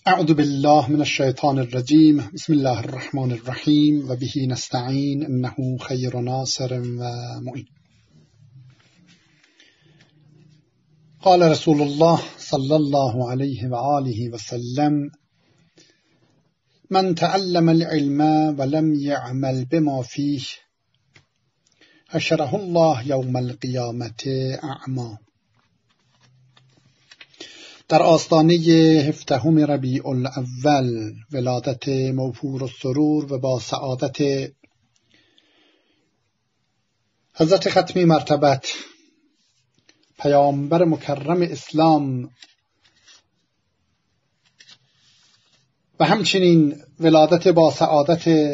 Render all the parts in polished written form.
اعوذ بالله من الشیطان الرجیم. بسم الله الرحمن الرحیم و به نستعین انه خیر ناصر و معین. قال رسول الله صلی الله علیه و آله و سلم: من تعلم العلم ولم يعمل بما فيه حشره الله یوم القیامة اعمی. در آستانه 17 ربیع الاول، ولادت موفور السرور و با سعادت حضرت ختمی مرتبت پیامبر مکرم اسلام و همچنین ولادت با سعادت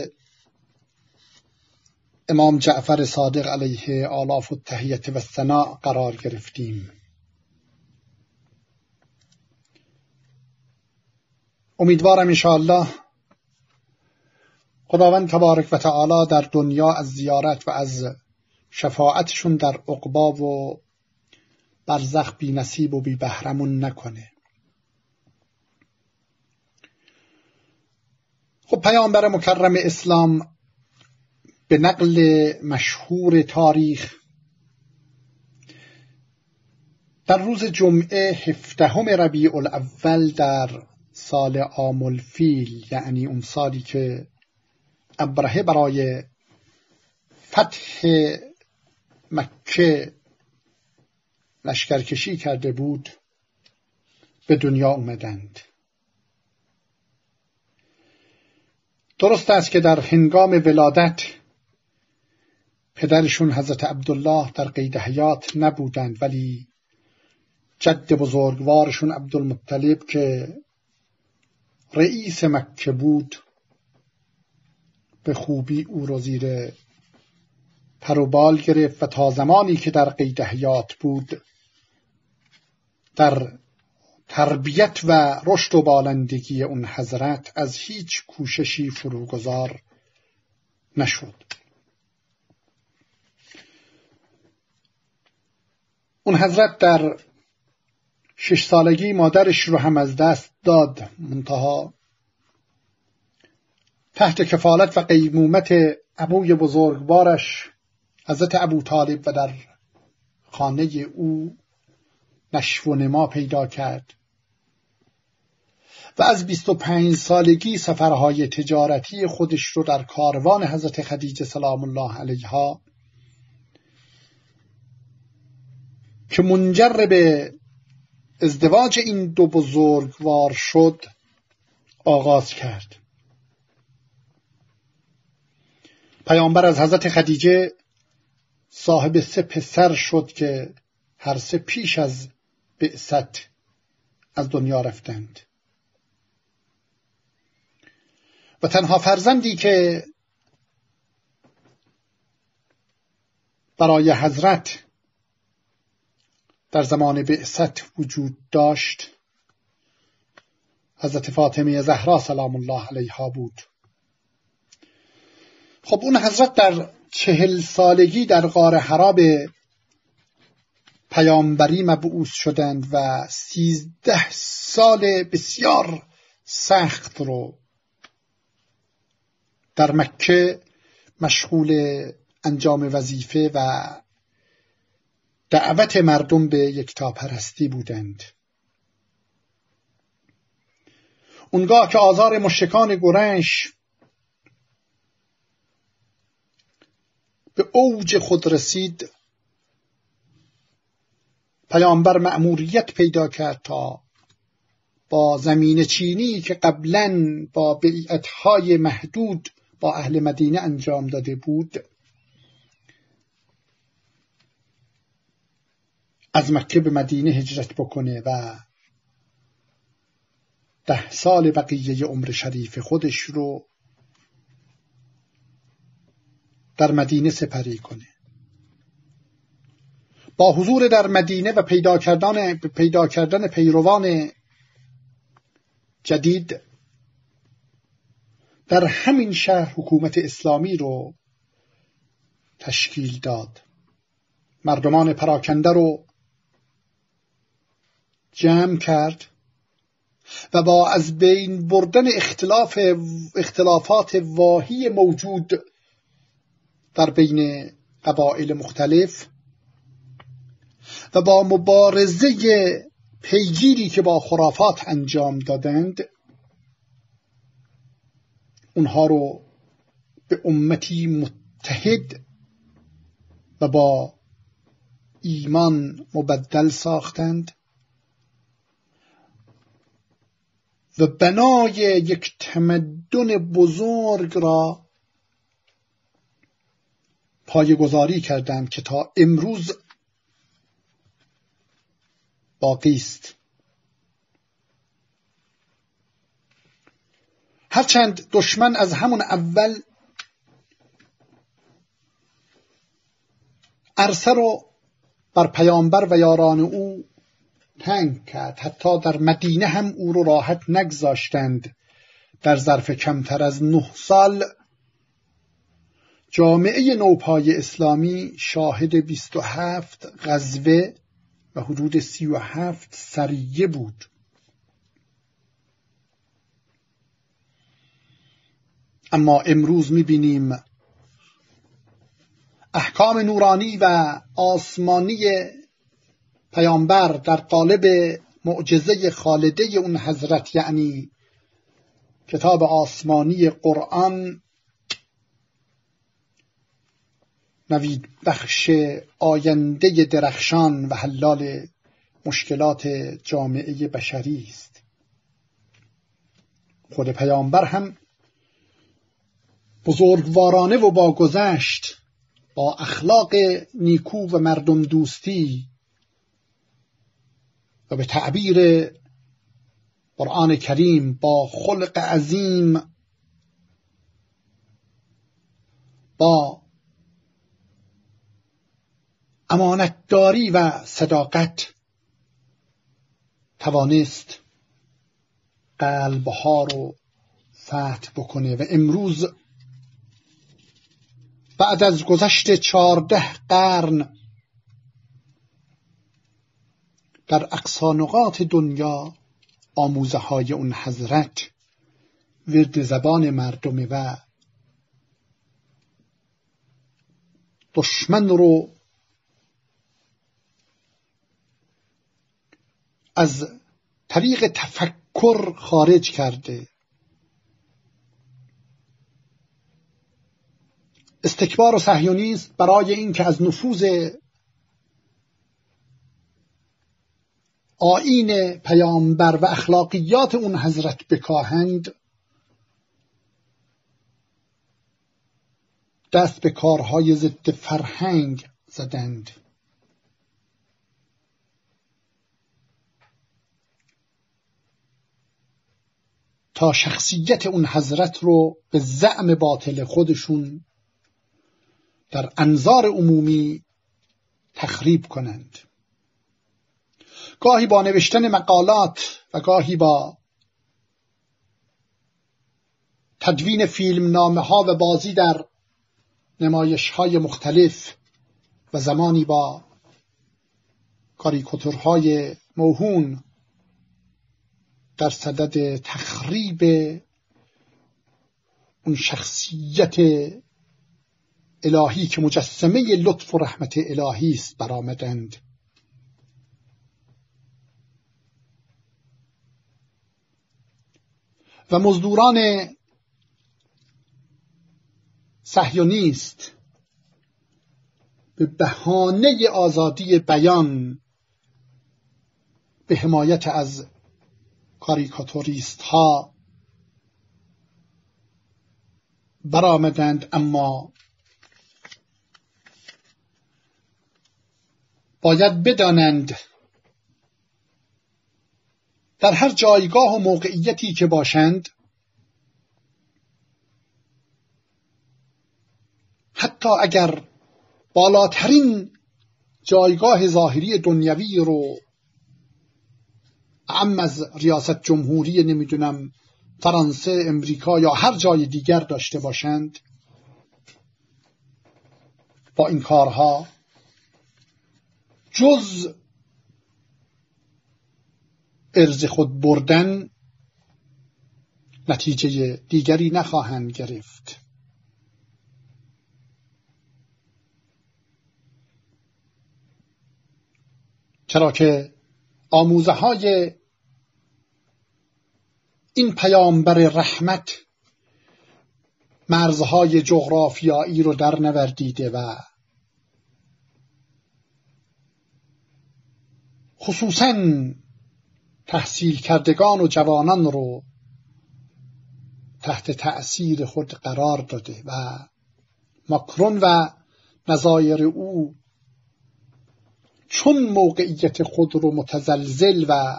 امام جعفر صادق علیه آلاف التحیة و الثناء قرار گرفتیم. امیدوارم انشاءالله خداوند تبارک و تعالی در دنیا از زیارت و از شفاعتشون در عقبا و برزخ بی نصیب و بی بهرمون نکنه. خب پیامبر مکرم اسلام به نقل مشهور تاریخ در روز جمعه 17 ربیع الاول در سال عام الفیل، یعنی اون سالی که ابرهه برای فتح مکه لشکرکشی کرده بود، به دنیا اومدند. درست است که در هنگام ولادت پدرشون حضرت عبدالله در قید حیات نبودند، ولی جد بزرگوارشون عبدالمطلب که رئیس مکه بود به خوبی او را زیر پر و بال گرفت و تا زمانی که در قید حیات بود در تربیت و رشد و بالندگی اون حضرت از هیچ کوششی فروگذار نشد. اون حضرت در 6 سالگی مادرش رو هم از دست داد، منتها تحت کفالت و قیمومت ابوی بزرگوارش حضرت ابوطالب و در خانه او نشو و نما پیدا کرد و از 25 سالگی سفرهای تجارتی خودش رو در کاروان حضرت خدیجه سلام الله علیها که منجر به ازدواج این دو بزرگوار شد آغاز کرد. پیامبر از حضرت خدیجه صاحب 3 پسر شد که هر 3 پیش از بعثت از دنیا رفتند و تنها فرزندی که برای حضرت در زمان بعثت وجود داشت حضرت فاطمه زهرا سلام الله علیها بود. خب اون حضرت در 40 سالگی در غار حرا به پیامبری مبعوث شدند و 13 سال بسیار سخت رو در مکه مشغول انجام وظیفه و دعوت مردم به یکتاپرستی بودند. اونگاه که آزار مشرکان قریش به اوج خود رسید، پیامبر مأموریت پیدا کرد تا با زمین چینی که قبلاً با بیعتهای محدود با اهل مدینه انجام داده بود از مکه به مدینه هجرت بکنه و 10 سال بقیه عمر شریف خودش رو در مدینه سپری کنه. با حضور در مدینه و پیدا کردن پیروان جدید در همین شهر حکومت اسلامی رو تشکیل داد. مردمان پراکنده رو جمع کرد و با از بین بردن اختلافات واهی موجود در بین قبایل مختلف و با مبارزه پیگیری که با خرافات انجام دادند، اونها رو به امتی متحد و با ایمان مبدل ساختند و بنای یک تمدن بزرگ را پایه‌گذاری کردند که تا امروز باقی است. هرچند دشمن از همون اول عرصه رو بر پیامبر و یاران او تنگ کرد، حتی در مدینه هم او رو راحت نگذاشتند. در ظرف کمتر از 9 سال جامعه نوپای اسلامی شاهد 27 غزوه و حدود 37 سریه بود. اما امروز می‌بینیم احکام نورانی و آسمانی پیامبر در قالب معجزه خالده اون حضرت، یعنی کتاب آسمانی قرآن، نوید بخش آینده درخشان و حلال مشکلات جامعه بشری است. خود پیامبر هم بزرگوارانه و با گذشت، با اخلاق نیکو و مردم دوستی و به تعبیر قرآن کریم با خلق عظیم، با امانتداری و صداقت توانست قلبها رو فتح بکنه و امروز بعد از گذشت 14 قرن در اقصا نقاط دنیا آموزه های اون حضرت ورد زبان مردمه و دشمن رو از طریق تفکر خارج کرده. استکبار و صهیونیست برای اینکه از نفوذ آیین پیامبر و اخلاقیات اون حضرت بکاهند، دست به کارهای ضد فرهنگ زدند. تا شخصیت اون حضرت رو به زعم باطل خودشون در انظار عمومی تخریب کنند. گاهی با نوشتن مقالات و گاهی با تدوین فیلمنامه ها و بازی در نمایش های مختلف و زمانی با کاریکاتورهای موهون در صدد تخریب اون شخصیت الهی که مجسمه لطف و رحمت الهی است برآمدند. و مزدوران صهیونیست به بهانه آزادی بیان به حمایت از کاریکاتوریست ها برآمدند، اما باید بدانند در هر جایگاه و موقعیتی که باشند، حتی اگر بالاترین جایگاه ظاهری دنیوی رو اعم از ریاست جمهوری نمیدونم فرانسه، امریکا یا هر جای دیگر داشته باشند، با این کارها جز ارز خود بردن نتیجه دیگری نخواهند گرفت. چرا که آموزه های این پیامبر رحمت مرزهای جغرافیایی رو در نوردیده و خصوصاً تحصیل کردگان و جوانان رو تحت تأثیر خود قرار داده و ماکرون و نظایر او چون موقعیت خود رو متزلزل و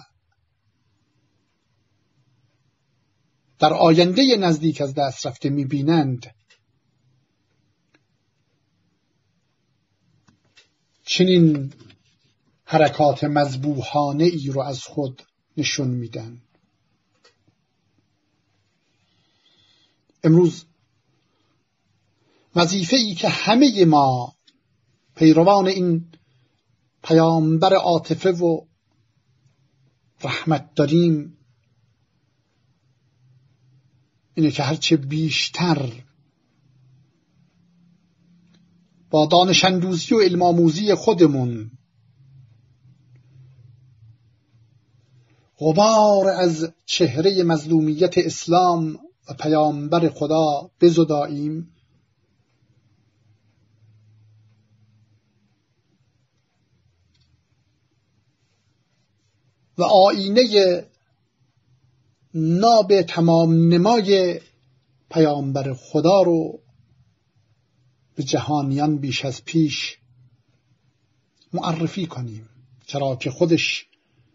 در آینده نزدیک از دست رفته می‌بینند، چنین حرکات مذبوحانه ای رو از خود نشون میدن. امروز وظیفه ای که همه ما پیروان این پیامبر عاطفه و رحمت داریم اینه که هرچه بیشتر با دانش اندوزی و علم آموزی خودمون غبار از چهره مظلومیت اسلام و پیامبر خدا بزداییم، و آینه ناب تمام نمای پیامبر خدا رو به جهانیان بیش از پیش معرفی کنیم. چرا که خودش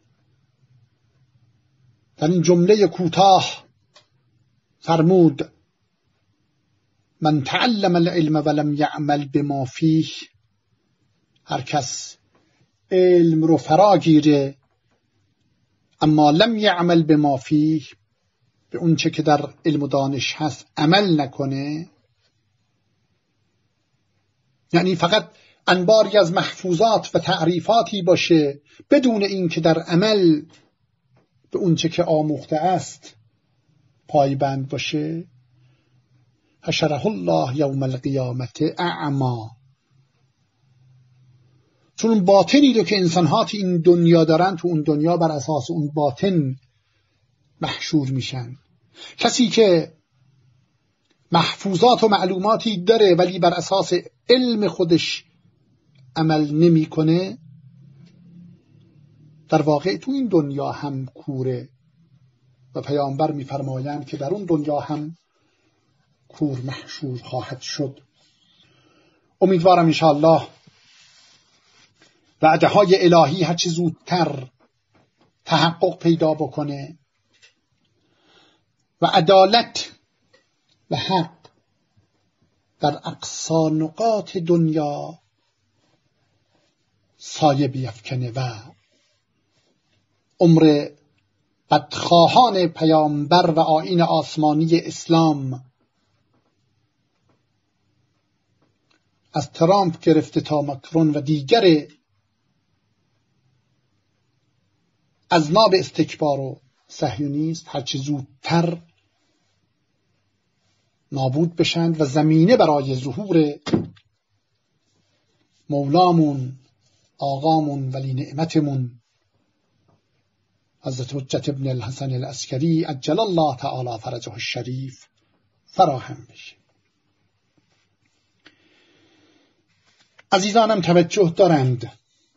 در این جمله کوتاه فرمود: من تعلم العلم ولم یعمل بما فیه. هر کس علم رو فرا گیره اما لم یعمل بما فیه، به اون چه که در علم و دانش هست عمل نکنه، یعنی فقط انباری از محفوظات و تعریفاتی باشه بدون این که در عمل به اون چه که آموخته است پایبند باشه، حشره الله یوم القیامت اعما. چون اون باطنی رو که انسان‌ها تو این دنیا دارن، تو اون دنیا بر اساس اون باطن محشور میشن. کسی که محفوظات و معلوماتی داره ولی بر اساس علم خودش عمل نمی‌کنه، در واقع تو این دنیا هم کوره و پیامبر می‌فرمایند که در اون دنیا هم کور محشور خواهد شد. امیدوارم انشاءالله وعده های الهی هرچه زودتر تحقق پیدا بکنه و عدالت و حق در اقصا نقاط دنیا سایه بیفکنه و عمر بدخواهان پیامبر و آیین آسمانی اسلام از ترامپ گرفته تا ماکرون و دیگر اذناب استکبار و صهیونیست هرچه زودتر نابود بشند و زمینه برای ظهور مولامون، آقامون، ولی نعمتمون حضرت حجت ابن الحسن العسکری عجل الله تعالی فرجه الشریف فراهم بشه. عزیزانم توجه دارند،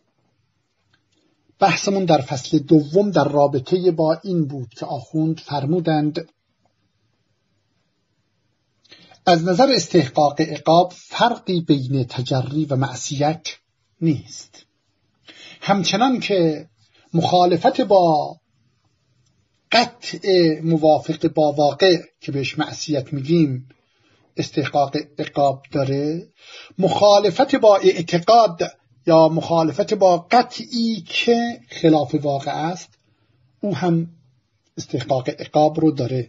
بحثمون در فصل دوم در رابطه با این بود که آخوند فرمودند از نظر استحقاق عقاب فرقی بین تجری و معصیت نیست، همچنان که مخالفت با قطع موافق با واقع که بهش معصیت میگیم استحقاق عقاب داره، مخالفت با اعتقاد یا مخالفت با قطعی که خلاف واقع است او هم استحقاق عقاب رو داره.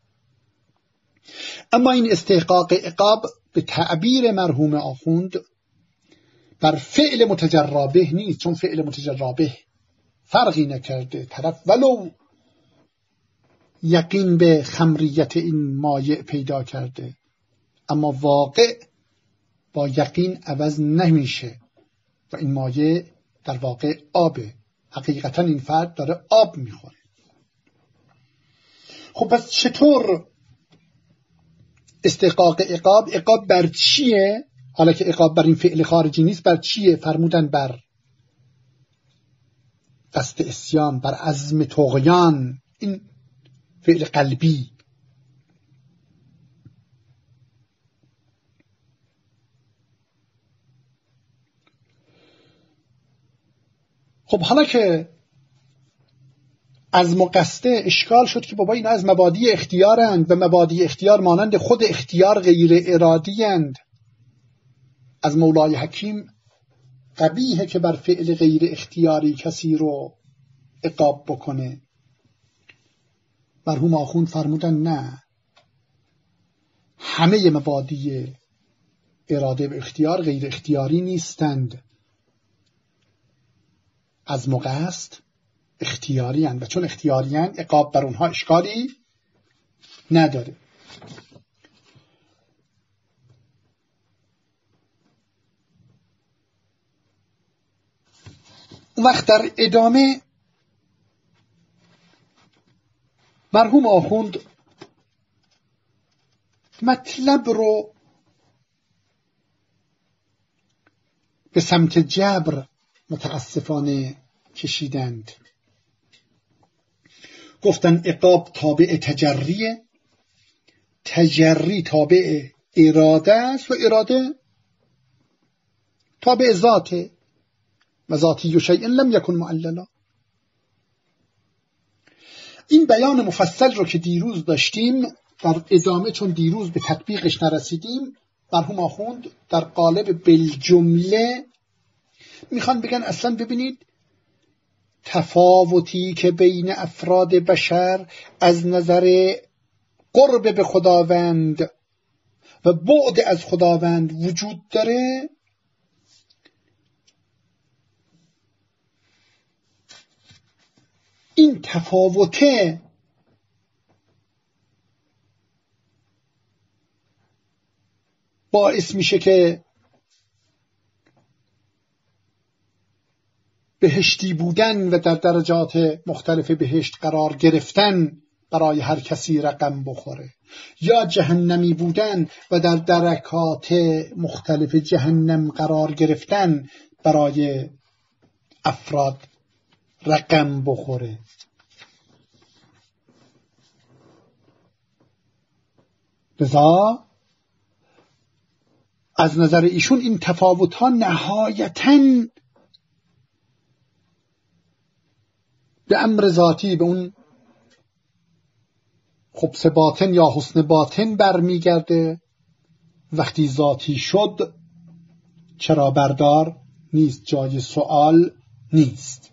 اما این استحقاق عقاب به تعبیر مرحوم آخوند بر فعل متجرابه نیست، چون فعل متجرابه فرقی نکرده، طرف ولو یقین به خمریت این مایع پیدا کرده، اما واقع با یقین عوض نمیشه و این مایع در واقع آبه. حقیقتا این فرد داره آب میخوره. خب پس چطور استحقاق عقاب؟ عقاب بر چیه؟ حالا که عقاب بر این فعل خارجی نیست، بر چیه؟ فرمودن بر قصد عصیان، بر عزم طغیان، این فعل قلبی. خب حالا که از مقصده اشکال شد که بابا اینا از مبادی اختیارند و مبادی اختیار مانند خود اختیار غیر ارادی اند. از مولای حکیم قبیحه که بر فعل غیر اختیاری کسی رو عقاب بکنه. مرحوم آخوند فرمودن نه، همه مبادی اراده و اختیار غیر اختیاری نیستند، از مقصد اختیاری هستند و چون اختیاری هستند عقاب بر اونها اشکالی نداره. اون وقت در ادامه مرحوم آخوند مطلب رو به سمت جبر متاسفانه کشیدند. گفتن عقاب تابع تجریه، تجری تابع اراده است و اراده تابع ذاته و ذاتی شیء لم یکن معللا. این بیان مفصل رو که دیروز داشتیم در ادامه، چون دیروز به تطبیقش نرسیدیم، مرحوم آخوند در قالب بالجمله میخوان بگن اصلا ببینید تفاوتی که بین افراد بشر از نظر قرب به خداوند و بعد از خداوند وجود داره، این تفاوته باعث میشه که بهشتی بودن و در درجات مختلف بهشت قرار گرفتن برای هر کسی رقم بخوره، یا جهنمی بودن و در درکات مختلف جهنم قرار گرفتن برای افراد رقم بخوره. لذا از نظر ایشون این تفاوت ها نهایتاً به امر ذاتی، به اون خبث باطن یا حسن باطن برمیگرده. وقتی ذاتی شد چرا بردار نیست، جای سوال نیست.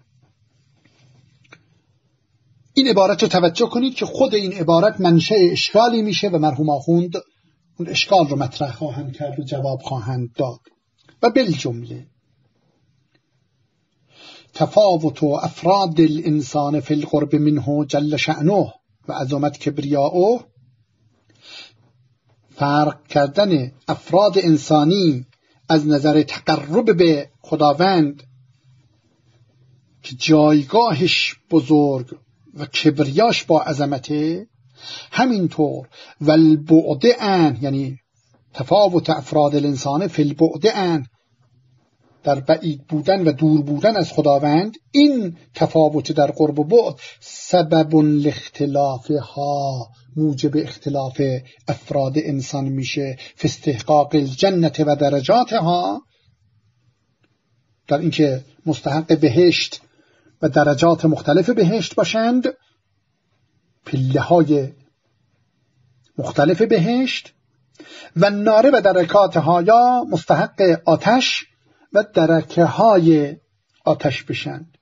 این عبارت رو توجه کنید که خود این عبارت منشأ اشکالی میشه و مرحوم آخوند اون اشکال رو مطرح خواهند کرد و جواب خواهند داد. و بالجمله تفاوت افراد الانسان فی القرب منه جل شأنه و عظمت کبریائه، فرق کردن افراد انسانی از نظر تقرب به خداوند که جایگاهش بزرگ و کبریاش با عظمته، همینطور و البعد عنه، یعنی تفاوت افراد الانسان فی البعد عنه، در بعید بودن و دور بودن از خداوند، این تفاوت در قرب و بعد سبب لاختلافها، موجب اختلاف افراد انسان میشه، فی استحقاق الجنت و درجاتها، در اینکه مستحق بهشت و درجات مختلف بهشت باشند، پله های مختلف بهشت، و ناره و درکاتها، یا مستحق آتش و درکه های آتش بشند.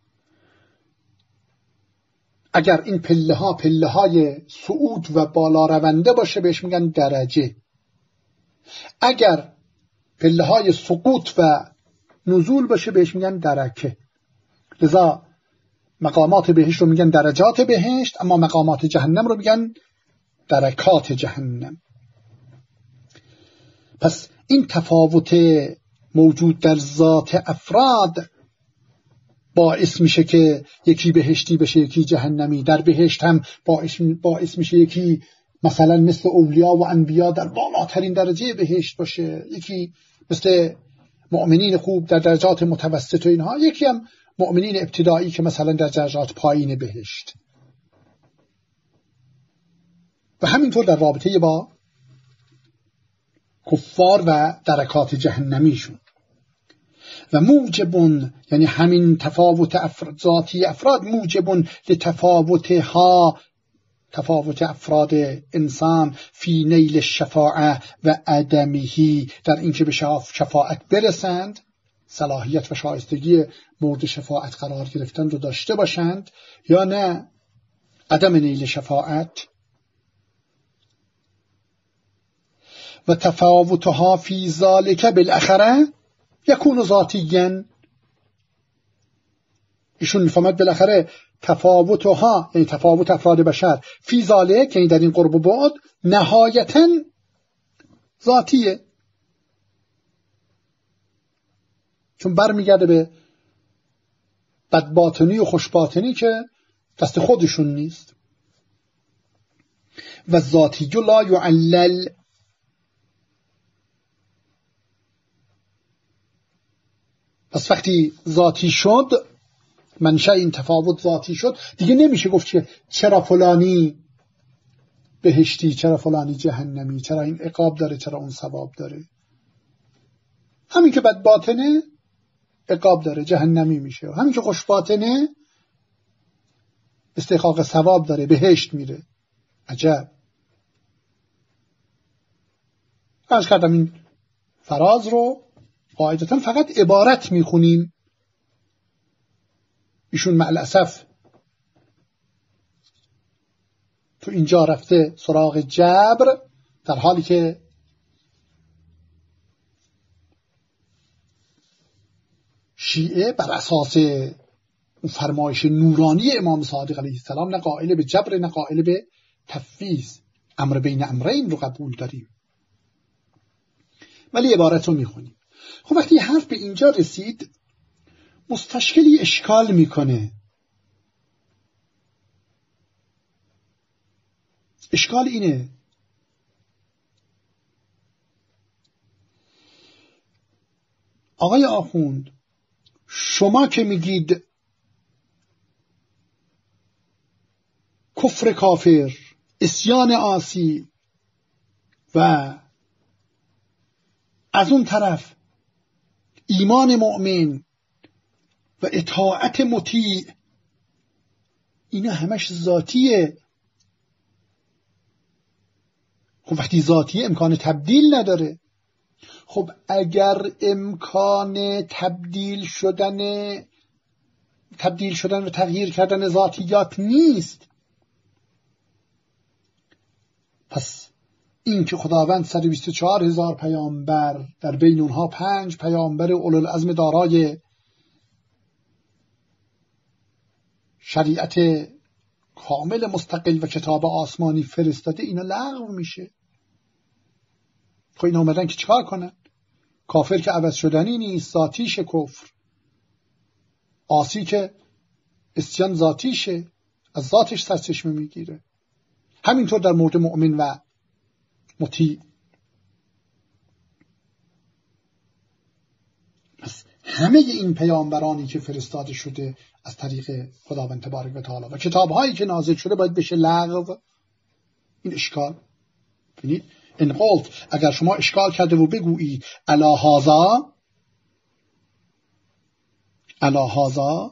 اگر این پله های صعود و بالا رونده باشه بهش میگن درجه، اگر پله های سقوط و نزول باشه بهش میگن درکه. لذا مقامات بهشت رو میگن درجات بهشت، اما مقامات جهنم رو میگن درکات جهنم. پس این تفاوت موجود در ذات افراد باعث میشه که یکی بهشتی بشه یکی جهنمی. در بهشت هم باعث میشه یکی مثلا مثل اولیا و انبیا در بالاترین درجه بهشت باشه، یکی مثل مؤمنین خوب در درجات متوسط و اینها، یکی هم مؤمنین ابتدایی که مثلا در درجات پایین بهشت. و همینطور در رابطه با کفار و درکات جهنمیشون. و موجبون، یعنی همین تفاوت ذاتی افراد، موجبون لتفاوتها، تفاوت افراد انسان فی نیل الشفاعه و عدمهی، در اینکه به شفاعت برسند، صلاحیت و شایستگی مورد شفاعت قرار گرفتن رو داشته باشند یا نه عدم نیل شفاعت. و تفاوتها فی ذالک بالاخره یکون ذاتیاً. ایشون میفهمد بالاخره تفاوتها، یعنی تفاوت افراد بشر، فی ذالک یعنی در این قرب و بعد، نهایتاً ذاتیه، چون برمیگرده به بدباطنی و خوشباطنی که دست خودشون نیست. و ذاتی لا یعلل، پس وقتی ذاتی شد، منشأ این تفاوت ذاتی شد، دیگه نمیشه گفت که چرا فلانی بهشتی چرا فلانی جهنمی، چرا این عقاب داره چرا اون ثواب داره. همین که بد باطنه عقاب داره جهنمی میشه، همین که خوش باطنه استحقاق ثواب داره بهشت میره. عجب. عرض کردم این فراز رو قاعدتا فقط عبارت میخونیم. ایشون معلاسف تو اینجا رفته سراغ جبر، در حالی که شیعه بر اساس اون فرمایش نورانی امام صادق علیه السلام نه قائل به جبر نه قائل به تفویض، امر بین امرین رو قبول داریم، ولی عبارت رو میخونیم. خب وقتی حرف به اینجا رسید مستشکلی اشکال میکنه. اشکال اینه آقای آخوند، شما که میگید کفر کافر، عصیان عاصی و از اون طرف ایمان مؤمن و اطاعت مطیع، اینا همش ذاتیه. خب وقتی ذاتیه امکان تبدیل نداره. خب اگر امکان تبدیل شدن و تغییر کردن ذاتیات نیست، پس این که خداوند 124,000 پیامبر، در بین اونها 5 پیامبر اولوالعزم دارای شریعت کامل مستقل و کتاب آسمانی فرستاده، اینا لغو میشه. خب اینا اومدن که چیکار کنن؟ کافر که عوض شدنی نیست، ذاتیشه کفر، عاصی که عصیان ذاتیشه، از ذاتش سرچشمه میگیره. همینطور در مورد مؤمن و مطیع. پس همه این پیامبرانی که فرستاده شده از طریق خداوند تبارک و تعالی و کتاب‌هایی که نازل شده باید بشه لغو. این اشکال. ببینید ان قلت، اگر شما اشکال کرده و بگویید الا هذا،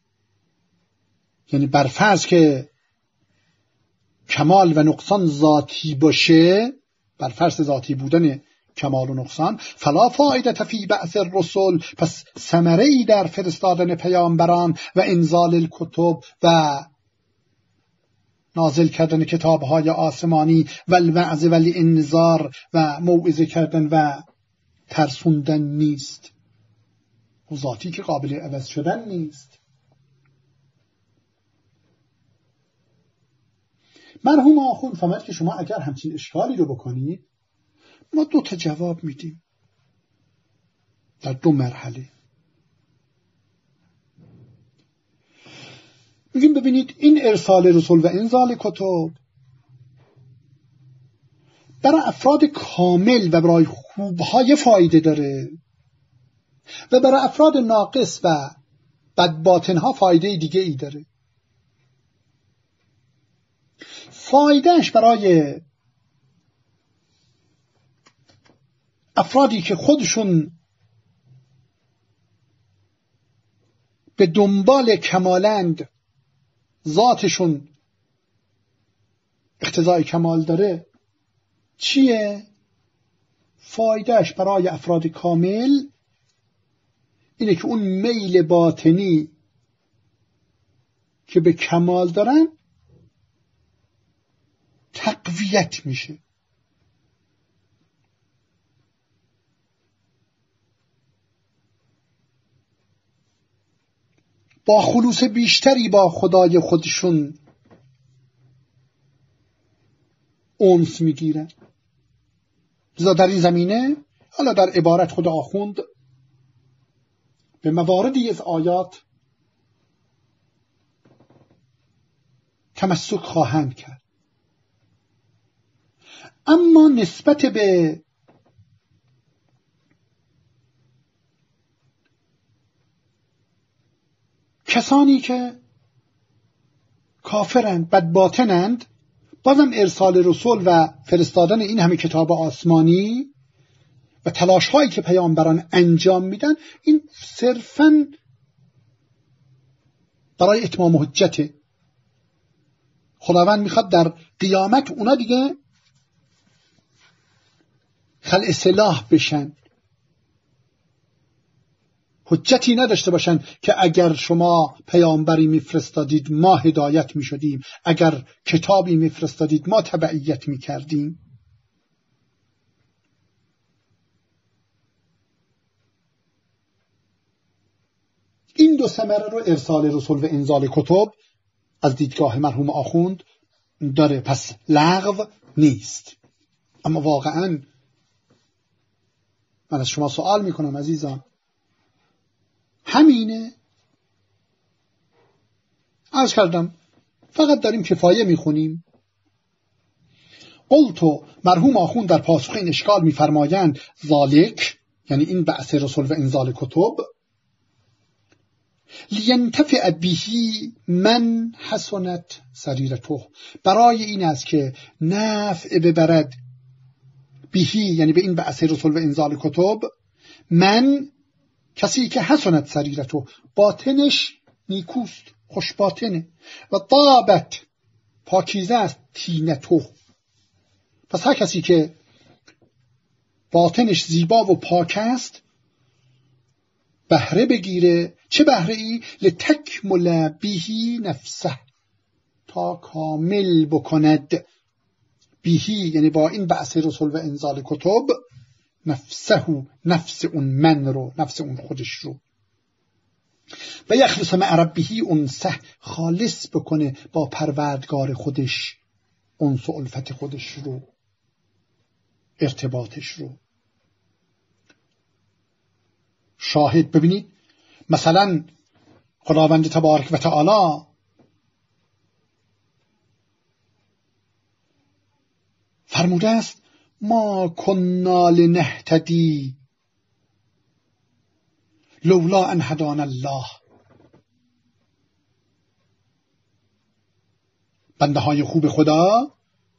یعنی بر فرض که کمال و نقصان ذاتی باشه، بر فرض ذاتی بودن کمال و نقصان، فلا فایده فی بعث الرسل، پس ثمره‌ای در فرستادن پیامبران و انزال الکتب و نازل کردن کتاب‌های آسمانی و الوعظ و الانذار و موعظه کردن و ترسوندن نیست. ذاتی که قابل عوض شدن نیست. مرحوم آخوند فرمود که شما اگر همچین اشکالی رو بکنید ما 2 جواب میدیم در 2 مرحله. میگیم ببینید این ارسال رسول و انزال کتب برای افراد کامل و برای خوبهای فایده داره و برای افراد ناقص و بدباطنها فایده دیگه ای داره. فایدهش برای افرادی که خودشون به دنبال کمالند، ذاتشون اقتضای کمال داره چیه؟ فایدهش برای افراد کامل اینه که اون میل باطنی که به کمال دارن تقویت میشه. با خلوص بیشتری با خدای خودشون انس میگیرن. لذا در این زمینه حالا در عبارت خود آخوند به مواردی از آیات تمسک خواهند کرد، اما نسبت به کسانی که کافرند، بدباطنند، بازم ارسال رسول و فرستادن این همه کتاب آسمانی و تلاش هایی که پیامبران انجام میدن این صرفاً برای اتمام حجته. خداوند میخواد در قیامت اونا دیگه خلع سلاح بشن، حجتی نداشته باشن که اگر شما پیامبری میفرستادید ما هدایت میشدیم، اگر کتابی میفرستادید ما تبعیت میکردیم. این 2 ثمره رو ارسال رسول و انزال کتب از دیدگاه مرحوم آخوند داره، پس لغو نیست. اما واقعا من از شما سوال میکنم عزیزان، همینه؟ عرض کردم فقط داریم کفایه میخونیم. قلتو مرحوم آخوند در پاسخ این اشکال میفرمایند ذالک، یعنی این بعث رسول و انزال کتب، لینتفع بهی من حسنت سریرته، برای این است که نفع ببرد بهی، یعنی به این بعث رسول و انزال کتب، من کسی که حسنت سریرته، باطنش نیکوست، خوش باطنه، و طابت پاکیزه است، تینته، پس هر کسی که باطنش زیبا و پاک است بهره بگیره. چه بهره ای؟ لتکمل بهی نفسه، تا کامل بکند، بهی یعنی با این بعث رسول و انزال کتب، نفسه، نفس اون من رو، نفس اون خودش رو، و یخلص مع ربه انسه، خالص بکنه با پروردگار خودش انس و الفت خودش رو، ارتباطش رو. شاهد ببینید مثلا خداوند تبارک و تعالی فرموده است ما کنا لنهتدی لولا ان هدانا الله. بنده های خوب خدا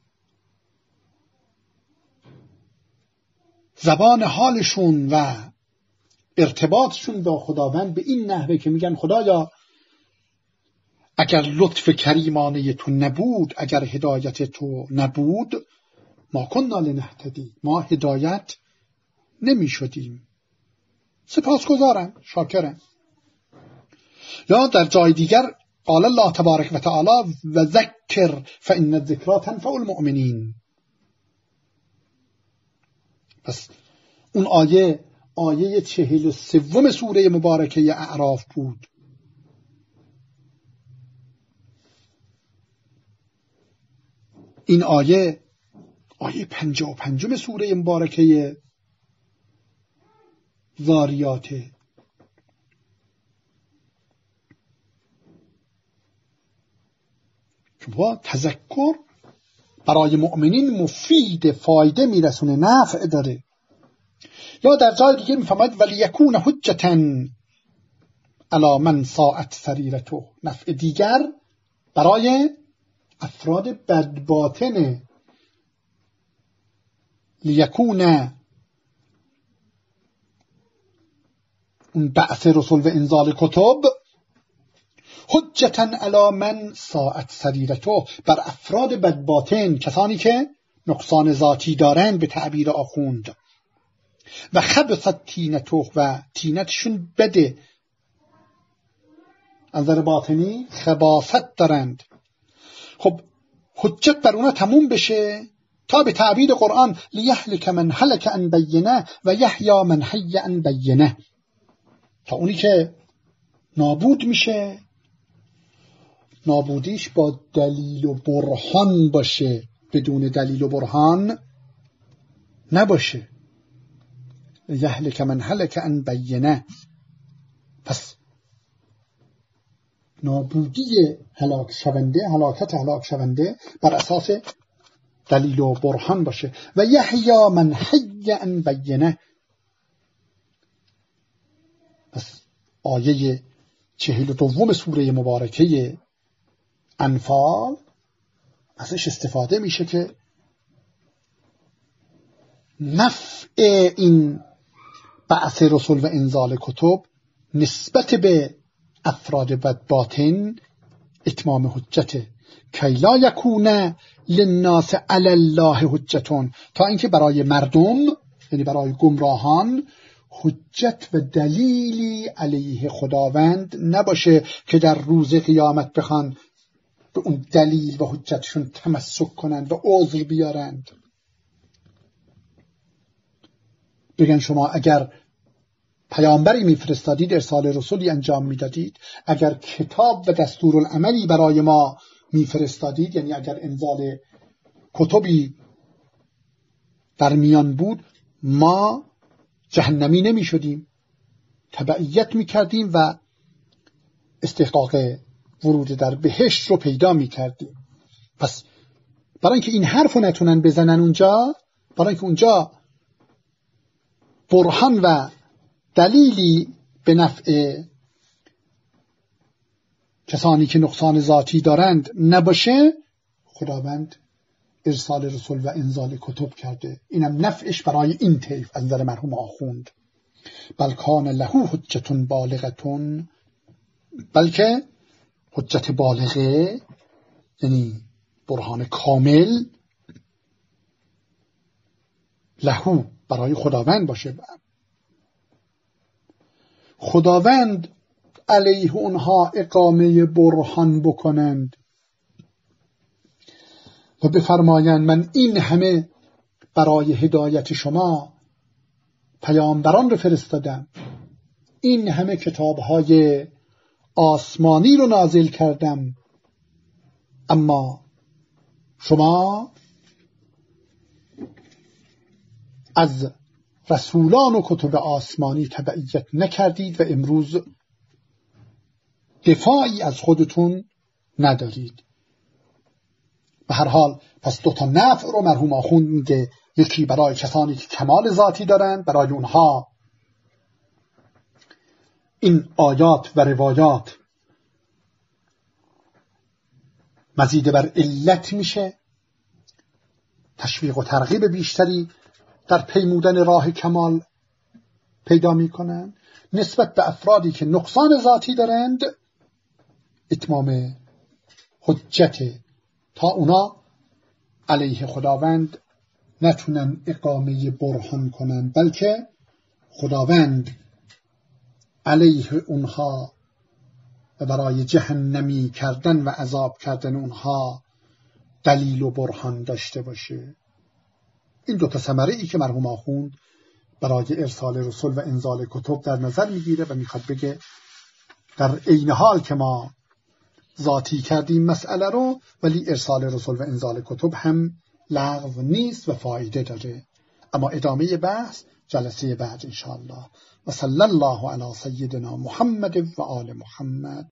زبان حالشون و ارتباطشون با خداوند به این نحوه که میگن خدایا اگر لطف کریمانه تو نبود، اگر هدایت تو نبود، ما کنا لنهتدی، ما هدایت نمی شدیم. سپاسگزارم، شاکرم. یا در جای دیگر قال الله تبارک و تعالی و ذکر فإن الذکرى تنفع المؤمنین. پس اون آیه 43 سوره مبارکه اعراف بود. این آیه 55 سوره مبارکه ذاریاته. چون تذکر برای مؤمنین مفید، فایده میرسونه، نفع داره. یا در جای دیگه میفهمد ولیکون حجتا علی من ساءت سریرته، نفع دیگر برای افراد بدباطنه. لیکون اون بعث رسول و انزال کتب حجتا علی من ساءت سریرته، بر افراد بدباطن، کسانی که نقصان ذاتی دارند به تعبیر آخوند، و خبثت تینته، و تینتشون بده، از نظر باطنی خباثت دارند. خب حجت بر اونا تموم بشه تا به تعبیر قرآن لیهلک من هلک عن بینه و یحیی من حی عن بینه، تا اونی که نابود میشه نابودیش با دلیل و برهان باشه، بدون دلیل و برهان نباشه. یهلک من هلک عن بینه، پس نابودی هلاک شونده، هلاکت هلاک شونده بر اساس دلیل و برهان باشه. و یحیی من حی عن بینه، پس آیه 42 سوره مبارکه انفال ازش استفاده میشه که نفع این بعث رسول و انزال کتب نسبت به افراد بدباطن اتمام حجته، کی لا یکون للناس علی الله حجتون، تا اینکه برای مردم، یعنی برای گمراهان، حجت و دلیلی علیه خداوند نباشه که در روز قیامت بخوان به اون دلیل و حجتشون تمسک کنند و عذر بیارند. بگن شما اگر پیامبری میفرستادید، ارسال رسولی انجام میدادید، اگر کتاب و دستورالعملی برای ما میفرستادید، یعنی اگر انزال کتبی در میان بود، ما جهنمی نمی شدیم، تبعیت می کردیم و استحقاق ورود در بهشت رو پیدا می کردیم. پس برای اینکه این حرف رو نتونن بزنن اونجا، برای اینکه اونجا برهان و دلیلی به نفع کسانی که نقصان ذاتی دارند نباشه، خداوند ارسال رسول و انزال کتب کرده. اینم نفعش برای این طیف از نظر مرحوم آخوند. بل کان له حجت بالغه، بلکه حجت بالغه یعنی برهان کامل، له برای خداوند باشه، خداوند علیه اونها اقامه برهان بکنند و بفرمایند من این همه برای هدایت شما پیامبران رو فرستادم، این همه کتابهای آسمانی رو نازل کردم، اما شما از رسولان و کتب آسمانی تبعیت نکردید و امروز دفاعی از خودتون ندارید. به هر حال پس دو تا نفع رو مرحوم آخوند میگه، یکی برای کسانی که کمال ذاتی دارند، برای اونها این آیات و روایات مزید بر علت میشه، تشویق و ترغیب بیشتری در پیمودن راه کمال پیدا میکنند. نسبت به افرادی که نقصان ذاتی دارند اتمام حجت، تا اونا علیه خداوند نتونن اقامه برهان کنن، بلکه خداوند علیه اونها و برای جهنمی کردن و عذاب کردن اونها دلیل و برهان داشته باشه. این دو تا ثمره ای که مرحوم آخوند برای ارسال رسول و انزال کتب در نظر میگیره و میخواد بگه در عین حال که ما ذاتی کردیم مسئله رو، ولی ارسال رسول و انزال کتب هم لغو نیست و فایده داره. اما ادامه بحث جلسه بعد انشاءالله. و صلی الله علی سیدنا محمد و آل محمد.